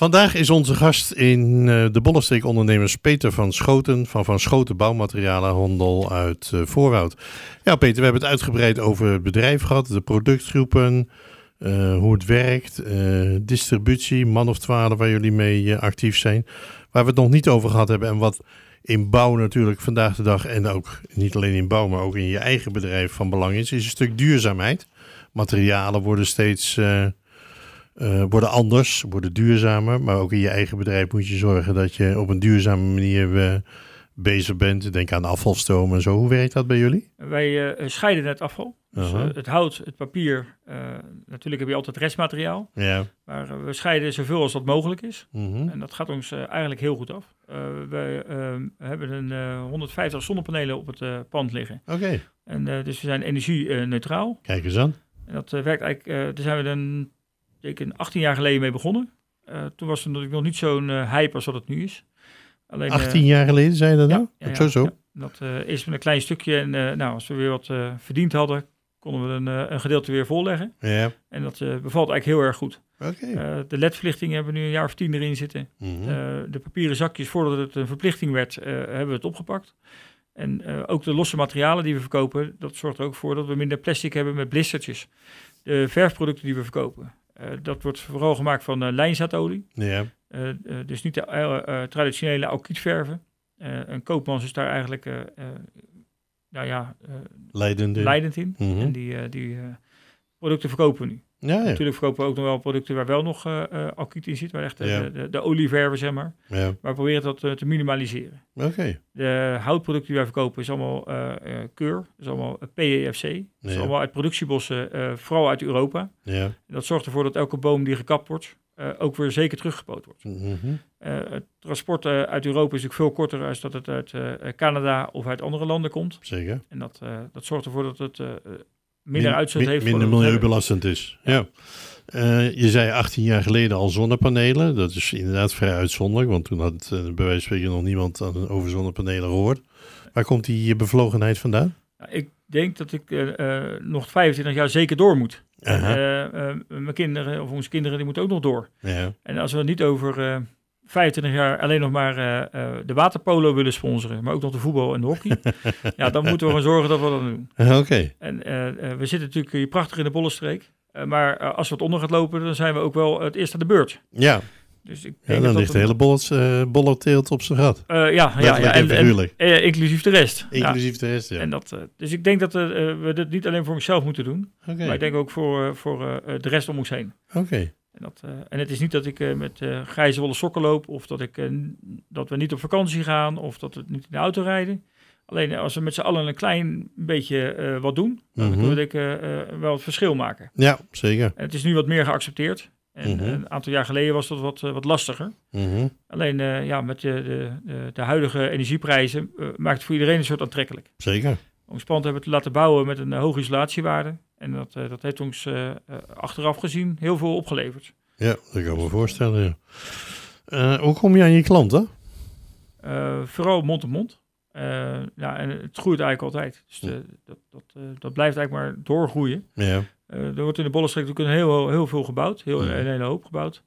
Vandaag is onze gast in de Bollenstreek ondernemers Peter van Schoten van Schoten Bouwmaterialenhandel uit Voorhout. Ja, Peter, we hebben het uitgebreid over het bedrijf gehad, de productgroepen, hoe het werkt, distributie, man of 12 waar jullie mee actief zijn. Waar we het nog niet over gehad hebben en wat in bouw natuurlijk vandaag de dag en ook niet alleen in bouw, maar ook in je eigen bedrijf van belang is een stuk duurzaamheid. Materialen worden steeds worden anders, worden duurzamer. Maar ook in je eigen bedrijf moet je zorgen dat je op een duurzame manier bezig bent. Denk aan afvalstroom en zo. Hoe werkt dat bij jullie? Wij scheiden het afval. Dus, het hout, het papier. Natuurlijk heb je altijd restmateriaal. Ja. Maar we scheiden zoveel als dat mogelijk is. Mm-hmm. En dat gaat ons eigenlijk heel goed af. We hebben 150 zonnepanelen op het pand liggen. Oké. En dus we zijn energie-neutraal. Kijk eens aan. En dat werkt eigenlijk... daar zijn we dan... Ik 18 jaar geleden mee begonnen. Toen was het natuurlijk nog niet zo'n hype als wat het nu is. Alleen, 18 jaar geleden, zei je dat nou? Zo. Ja, dat is met een klein stukje. En als we weer wat verdiend hadden, konden we een gedeelte weer voorleggen. Ja. En dat bevalt eigenlijk heel erg goed. Okay. De LED-verlichting hebben we nu een jaar of 10 erin zitten. Mm-hmm. De papieren zakjes, voordat het een verplichting werd, hebben we het opgepakt. En ook de losse materialen die we verkopen, dat zorgt er ook voor dat we minder plastic hebben met blistertjes. De verfproducten die we verkopen. Dat wordt vooral gemaakt van lijnzaadolie. Ja. Dus niet de traditionele alkietverven. Een Koopmans is daar eigenlijk leidend in. Mm-hmm. En die producten verkopen we nu. Ja. Natuurlijk verkopen we ook nog wel producten waar wel nog alkiet in zit. Waar echt de olieverven, zeg maar. Ja. Maar we proberen dat te minimaliseren. Oké. De houtproducten die wij verkopen is allemaal keur. Dat is allemaal PEFC. Dat is allemaal uit productiebossen, vooral uit Europa. Ja. En dat zorgt ervoor dat elke boom die gekapt wordt, ook weer zeker teruggepoot wordt. Mm-hmm. Het transport uit Europa is natuurlijk veel korter als dat het uit Canada of uit andere landen komt. Zeker. En dat zorgt ervoor dat het minder uitstoot heeft. Minder milieubelastend is. Ja. Je zei 18 jaar geleden al zonnepanelen. Dat is inderdaad vrij uitzonderlijk, want toen had bij wijze van spreken nog niemand over zonnepanelen gehoord. Waar komt die bevlogenheid vandaan? Ik denk dat ik nog 25 jaar zeker door moet. Mijn kinderen of onze kinderen die moeten ook nog door. Ja. En als we niet over 25 jaar alleen nog maar de waterpolo willen sponsoren, maar ook nog de voetbal en de hockey, ja, dan moeten we gewoon zorgen dat we dat doen. Oké. En we zitten natuurlijk hier prachtig in de Bollenstreek, maar als we het onder gaat lopen, dan zijn we ook wel het eerst aan de beurt. Ja. Dus ik denk dan ligt de hele bollenteelt op zijn gat. En inclusief de rest. Inclusief de rest, ja. En dus ik denk dat we dit niet alleen voor onszelf moeten doen, maar ik denk ook voor de rest om ons heen. Oké. En het is niet dat ik met grijze wollen sokken loop, of dat we niet op vakantie gaan, of dat we niet in de auto rijden. Alleen als we met z'n allen een klein beetje wat doen, dan kunnen we wel het verschil maken. Ja, zeker. En het is nu wat meer geaccepteerd. En een aantal jaar geleden was dat wat lastiger. Mm-hmm. Alleen met de huidige energieprijzen maakt het voor iedereen een soort aantrekkelijk. Zeker. Ons pand hebben we laten bouwen met een hoge isolatiewaarde. En dat heeft ons achteraf gezien heel veel opgeleverd. Ja, dat kan ik me voorstellen. Ja. Hoe kom je aan je klanten? Vooral mond op mond. En het groeit eigenlijk altijd. Dus dat blijft eigenlijk maar doorgroeien. Ja. Er wordt in de Bollenstreek natuurlijk heel veel gebouwd. Een hele hoop gebouwd.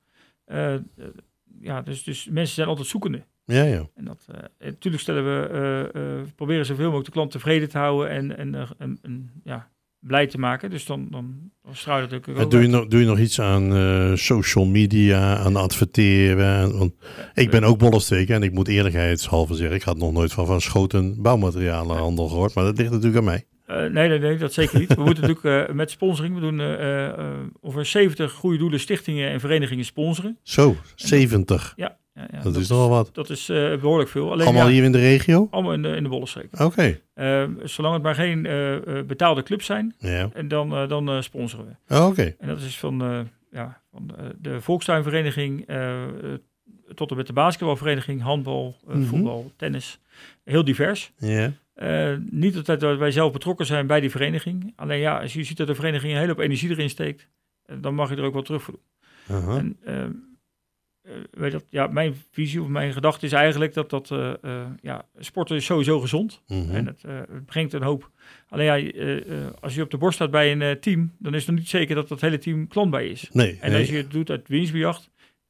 Dus mensen zijn altijd zoekende. Ja. En natuurlijk proberen zoveel mogelijk de klant tevreden te houden en blij te maken. Dus dan straal je dat natuurlijk ook. Doe je nog iets aan social media, aan adverteren? Want ik ben ook Bollenstreek en ik moet eerlijkheidshalve zeggen, ik had nog nooit van Schoten Bouwmaterialenhandel gehoord, maar dat ligt natuurlijk aan mij. Nee, dat zeker niet. We moeten natuurlijk met sponsoring, we doen over 70 goede doelen, stichtingen en verenigingen sponsoren. Zo, 70. Ja, dat is nogal wat. Dat is behoorlijk veel. Alleen, allemaal hier in de regio? Allemaal in de Bollenstreek. Oké. Zolang het maar geen betaalde clubs zijn, en dan sponsoren we. Oké. En dat is van de Volkstuinvereniging tot en met de basketbalvereniging, handbal, voetbal, tennis. Heel divers. Ja. Niet altijd dat wij zelf betrokken zijn bij die vereniging. Alleen als je ziet dat de vereniging een hele hoop energie erin steekt, dan mag je er ook wel terug voor doen. Uh-huh. Mijn visie of mijn gedachte is eigenlijk dat sporten is sowieso gezond. Mm-hmm. En het brengt een hoop. Alleen als je op de borst staat bij een team, dan is het nog niet zeker dat hele team klant bij is. Nee. En als je het doet uit winstbejacht,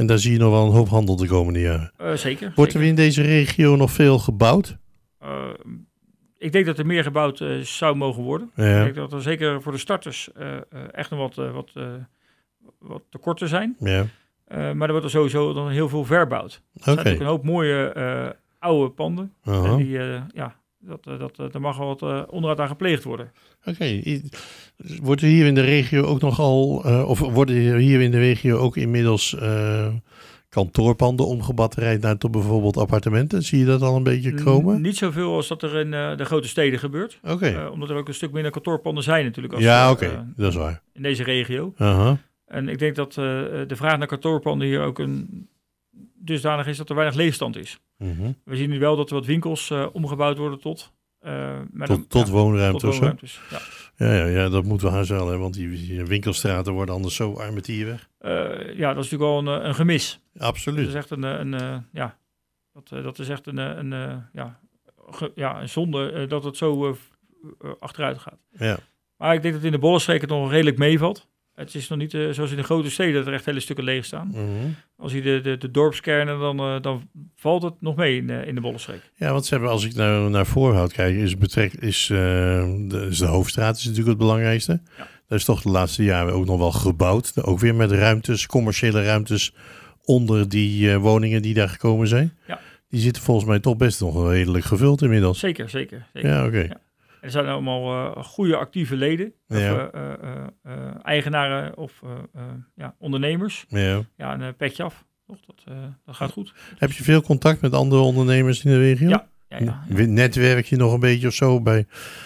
En daar zie je nog wel een hoop handel de komende jaren. Zeker. Wordt er in deze regio nog veel gebouwd? Ik denk dat er meer gebouwd zou mogen worden. Ja. Ik denk dat er zeker voor de starters echt nog wat tekorten zijn. Ja. Maar er wordt er sowieso dan heel veel verbouwd. Er zijn natuurlijk een hoop mooie oude panden. En die, daar mag wel wat onderhoud aan gepleegd worden. Wordt er hier in de regio ook nogal, of worden hier in de regio ook inmiddels kantoorpanden omgebatterijd naar tot bijvoorbeeld appartementen? Zie je dat al een beetje komen? Niet zoveel als dat er in de grote steden gebeurt. Omdat er ook een stuk minder kantoorpanden zijn natuurlijk. Dat is waar. In deze regio. En ik denk dat de vraag naar kantoorpanden hier ook dusdanig is dat er weinig leegstand is. We zien nu wel dat er wat winkels omgebouwd worden tot woonruimte of zo? Ja. Ja, dat moet wel wel, hè, want die winkelstraten worden anders zo armetierig. Dat is natuurlijk wel een gemis. Absoluut. Dat is echt een zonde dat het zo achteruit gaat. Ja. Maar ik denk dat in de Bollenstreek het nog redelijk meevalt. Het is nog niet zoals in de grote steden dat er echt hele stukken leeg staan. Als je de dorpskernen, dan valt het nog mee in de Bollenstreek. Ja, want ze hebben, als ik naar Voorhout kijk, is de hoofdstraat is natuurlijk het belangrijkste. Ja. Daar is toch de laatste jaren ook nog wel gebouwd. Ook weer met ruimtes, commerciële ruimtes onder die woningen die daar gekomen zijn. Ja. Die zitten volgens mij toch best nog redelijk gevuld inmiddels. Zeker. Ja, oké. Ja. Er zijn allemaal goede actieve leden, eigenaren of ondernemers. Ja, een petje af. Dat gaat goed. Heb je veel contact met andere ondernemers in de regio? Ja. Netwerk je nog een beetje of zo bij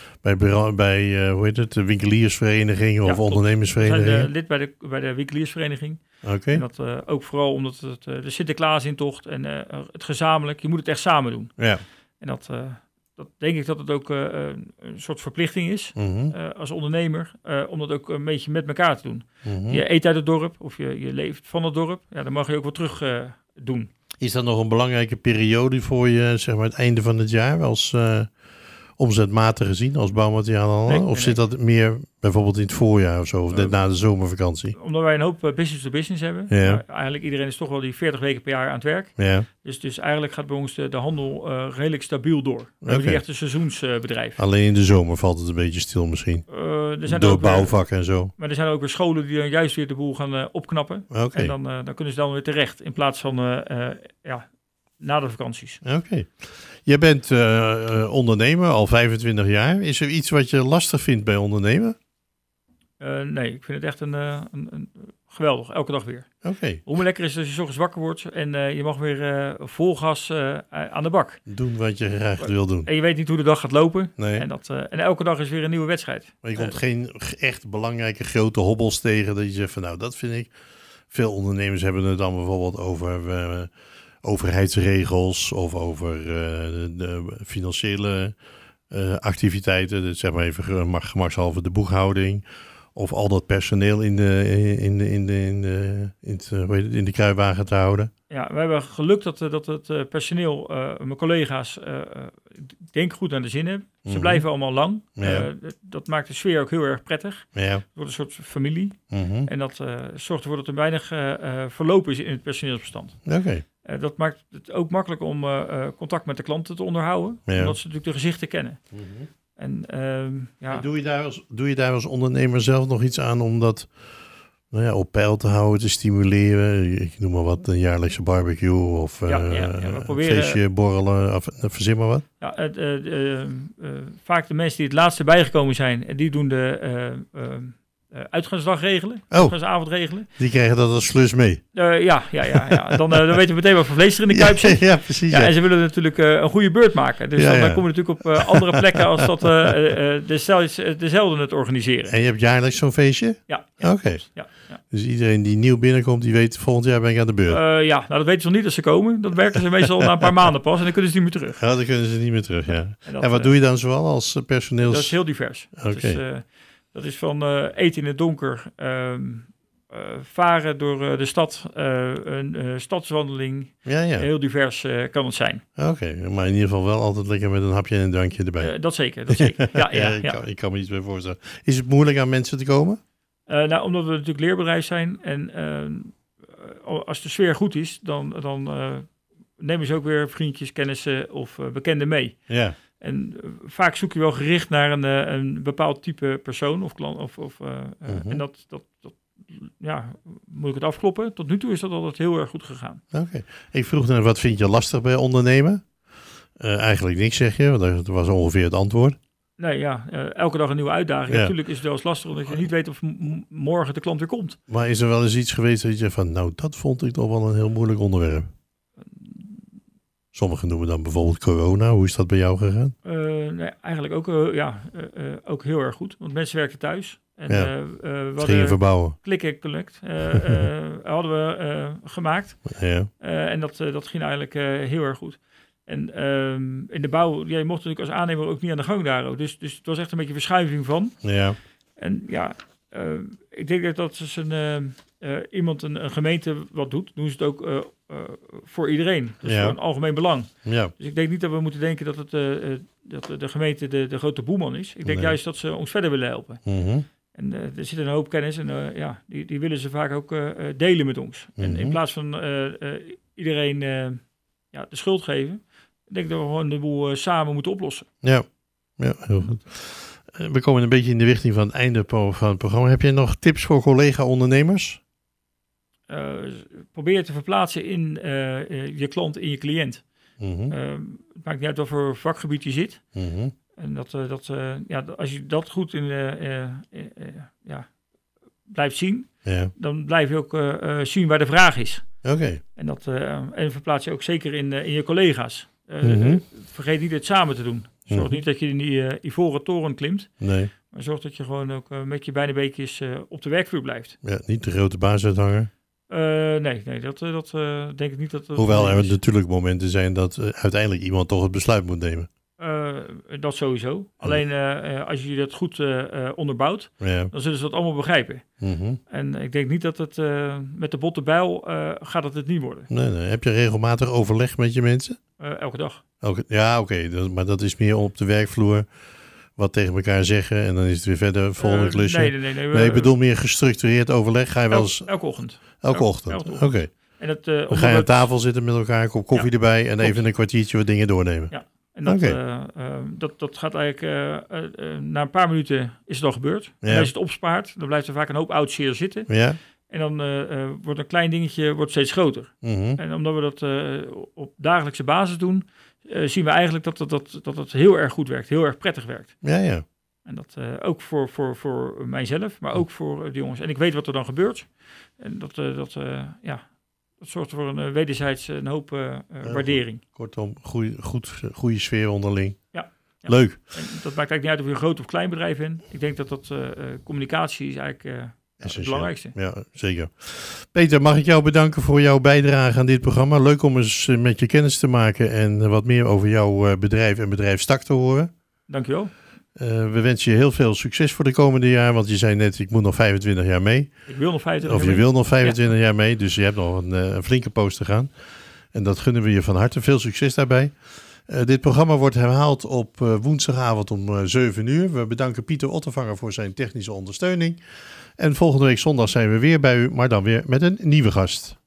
hoe heet het, de winkeliersvereniging of ondernemersvereniging? We zijn lid bij de winkeliersvereniging. En dat ook vooral omdat het de Sinterklaasintocht en het gezamenlijk, je moet het echt samen doen. Ja. En dat denk ik dat het ook een soort verplichting is als ondernemer, om dat ook een beetje met elkaar te doen. Je eet uit het dorp of je leeft van het dorp, dan mag je ook wat terug doen. Is dat nog een belangrijke periode voor je, zeg maar het einde van het jaar, als omzetmatig gezien, als bouwmateriaalhandelaar? Of zit dat meer bijvoorbeeld in het voorjaar of zo, of net na de zomervakantie? Omdat wij een hoop business-to-business hebben. Ja. Eigenlijk iedereen is toch wel die 40 weken per jaar aan het werk. Ja. Dus eigenlijk gaat bij ons de handel redelijk stabiel door. We hebben niet echt een seizoensbedrijf. Alleen in de zomer valt het een beetje stil misschien. Door bouwvakken en zo. Maar er zijn ook weer scholen die dan juist weer de boel gaan opknappen. En dan kunnen ze dan weer terecht in plaats van na de vakanties. Je bent ondernemer al 25 jaar. Is er iets wat je lastig vindt bij ondernemen? Nee, ik vind het echt een geweldig. Elke dag weer. Hoe lekker is het als je 's ochtends wakker wordt en je mag weer vol gas aan de bak. Doen wat je graag wil doen. En je weet niet hoe de dag gaat lopen. Nee. En elke dag is weer een nieuwe wedstrijd. Maar je komt geen echt belangrijke grote hobbels tegen dat je zegt van nou, dat vind ik. Veel ondernemers hebben het dan bijvoorbeeld over overheidsregels of over de financiële activiteiten. Dus zeg maar even gemakshalve de boekhouding. Of al dat personeel in de kruiwagen te houden. Ja, we hebben geluk dat het personeel, mijn collega's, denk goed naar de zin hebben. Ze blijven allemaal lang. Ja. Dat maakt de sfeer ook heel erg prettig. Ja. Het wordt een soort familie. En dat zorgt ervoor dat er weinig verloop is in het personeelsbestand. Dat maakt het ook makkelijk om contact met de klanten te onderhouden. Ja. Omdat ze natuurlijk de gezichten kennen. En doe je daar als ondernemer zelf nog iets aan om dat op peil te houden, te stimuleren? Ik noem maar wat, een jaarlijkse barbecue of we proberen, feestje, borrelen, verzin maar wat. Ja, vaak de mensen die het laatste bijgekomen zijn, die doen de uitgaansdag regelen, uitgaansavond regelen. Die krijgen dat als slus mee. Ja. Dan weten we meteen wat voor vlees er in de kuip zit. Ja, precies. Ja, en ze willen natuurlijk een goede beurt maken. Dus dan komen we natuurlijk op andere plekken als dat dezelfde het organiseren. En je hebt jaarlijks zo'n feestje? Ja. Oké. Ja. Dus iedereen die nieuw binnenkomt, die weet volgend jaar ben ik aan de beurt. Dat weten ze nog niet als ze komen. Dat werken ze meestal na een paar maanden pas en dan kunnen ze niet meer terug. Ja, dan kunnen ze niet meer terug, ja. En wat doe je dan zoal als personeels? Dat is heel divers. Dat is van eten in het donker, varen door de stad, een stadswandeling. Ja. Heel divers kan het zijn. Maar in ieder geval wel altijd lekker met een hapje en een drankje erbij. Dat zeker. Ik kan me iets bij voorstellen. Is het moeilijk aan mensen te komen? Omdat we natuurlijk leerbedrijf zijn en als de sfeer goed is, dan nemen ze ook weer vriendjes, kennissen of bekenden mee. Ja. En vaak zoek je wel gericht naar een bepaald type persoon of klant. En dat moet ik het afkloppen. Tot nu toe is dat altijd heel erg goed gegaan. Oké. Ik vroeg naar wat vind je lastig bij ondernemen? Eigenlijk niks, zeg je. Want dat was ongeveer het antwoord. Nee, elke dag een nieuwe uitdaging. Ja. Natuurlijk is het wel eens lastig omdat je niet weet of morgen de klant weer komt. Maar is er wel eens iets geweest dat je zegt van... nou, dat vond ik toch wel een heel moeilijk onderwerp? Sommigen noemen dan bijvoorbeeld corona. Hoe is dat bij jou gegaan? Nee, eigenlijk ook, ook heel erg goed. Want mensen werkten thuis. En we gingen verbouwen. Click and Collect hadden we gemaakt. Ja. En dat ging eigenlijk heel erg goed. En in de bouw, je mocht natuurlijk als aannemer ook niet aan de gang daar ook. Dus het was echt een beetje verschuiving van. Ja. En ik denk dat als een gemeente wat doet, doen ze het ook voor iedereen. Dus voor een algemeen belang. Ja. Dus ik denk niet dat we moeten denken dat de gemeente de grote boeman is. Ik denk juist dat ze ons verder willen helpen. Mm-hmm. En er zit een hoop kennis en die willen ze vaak ook delen met ons. En in plaats van iedereen de schuld geven, denk ik dat we gewoon de boel samen moeten oplossen. Ja, heel goed. We komen een beetje in de richting van het einde van het programma. Heb je nog tips voor collega-ondernemers? Probeer te verplaatsen in je klant, in je cliënt. Mm-hmm. Het maakt niet uit wat voor vakgebied je zit. Mm-hmm. En als je dat goed blijft zien, dan blijf je ook zien waar de vraag is. Oké. En verplaats je ook zeker in je collega's. Vergeet niet het samen te doen. Zorg niet dat je in die ivoren toren klimt. Nee. Maar zorg dat je gewoon ook met je beide beetjes op de werkvloer blijft. Ja, niet de grote baas uithangen. Nee, dat denk ik niet. Hoewel er natuurlijk momenten zijn dat uiteindelijk iemand toch het besluit moet nemen. Dat sowieso. Alleen als je dat goed onderbouwt, dan zullen ze dat allemaal begrijpen. Mm-hmm. En ik denk niet dat het met de botte bijl gaat het niet worden. Nee. Heb je regelmatig overleg met je mensen? Elke dag. Oké. Maar dat is meer op de werkvloer wat tegen elkaar zeggen en dan is het weer verder volgende klusje. Nee, ik bedoel meer gestructureerd overleg. Ga je wel eens... Elke ochtend. Elke ochtend. Oké. En dan ga je aan tafel zitten met elkaar, een kop koffie erbij en even een kwartiertje wat dingen doornemen. Ja. En dat gaat eigenlijk, na een paar minuten is het al gebeurd. Ja. En als je het opspaart, dan blijft er vaak een hoop oud zeer zitten. Ja. En dan wordt een klein dingetje steeds groter. Mm-hmm. En omdat we dat op dagelijkse basis doen, zien we eigenlijk dat het heel erg goed werkt. Heel erg prettig werkt. Ja. En dat ook voor mijzelf, maar ook voor de jongens. En ik weet wat er dan gebeurt. En dat zorgt voor een wederzijds een hoop waardering. Kortom, goede sfeer onderling. Ja. Leuk. En dat maakt eigenlijk niet uit of je een groot of klein bedrijf bent. Ik denk dat communicatie is eigenlijk het belangrijkste. Ja, zeker. Peter, mag ik jou bedanken voor jouw bijdrage aan dit programma. Leuk om eens met je kennis te maken en wat meer over jouw bedrijf en bedrijfstak te horen. Dankjewel. We wensen je heel veel succes voor de komende jaar, want je zei net, ik moet nog 25 jaar mee. Ik wil nog 25 jaar mee. Of je wil nog 25 jaar mee, dus je hebt nog een flinke poos te gaan. En dat gunnen we je van harte. Veel succes daarbij. Dit programma wordt herhaald op woensdagavond om 7 uur. We bedanken Pieter Ottervanger voor zijn technische ondersteuning. En volgende week zondag zijn we weer bij u, maar dan weer met een nieuwe gast.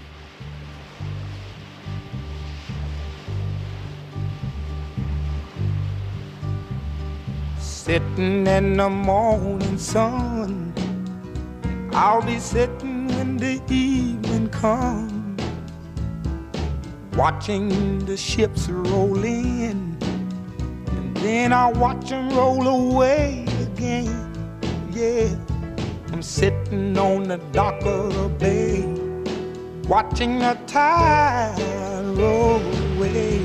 Sitting in the morning sun, I'll be sitting when the evening comes, watching the ships roll in, and then I'll watch them roll away again. Yeah, I'm sitting on the dock of the bay, watching the tide roll away.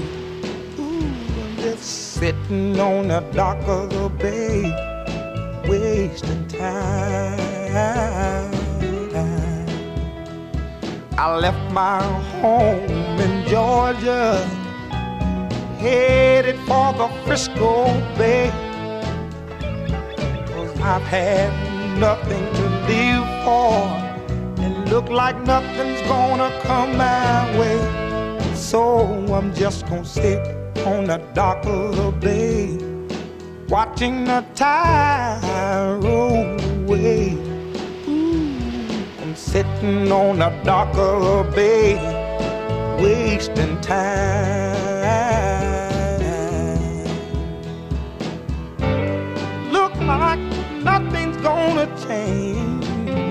Just sitting on the dock of the bay, wasting time. I left my home in Georgia, headed for the Frisco Bay, 'cause I've had nothing to live for, and look like nothing's gonna come my way. So I'm just gonna sit on the dock of the bay, watching the tide roll away. Ooh, I'm sitting on the dock of the bay, wasting time. Look like nothing's gonna change.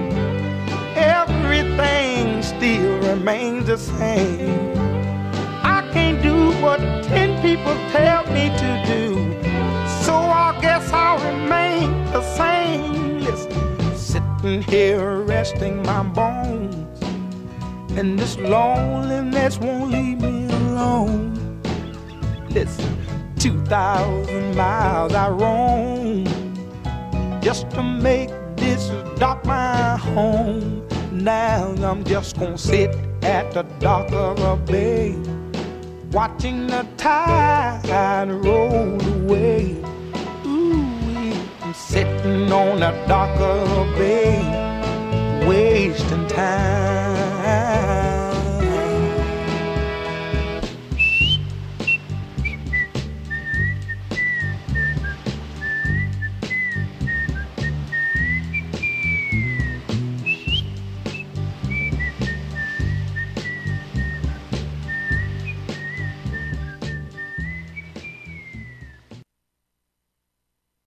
Everything still remains the same. I can't do what 10 people tell me to do, so I guess I'll remain the same. Listen, sitting here resting my bones, and this loneliness won't leave me alone. Listen, 2,000 miles I roam just to make this dock my home. Now I'm just gonna sit at the dock of a bay, watching the tide roll away. Ooh, I'm sitting on the dock of a bay, wasting time.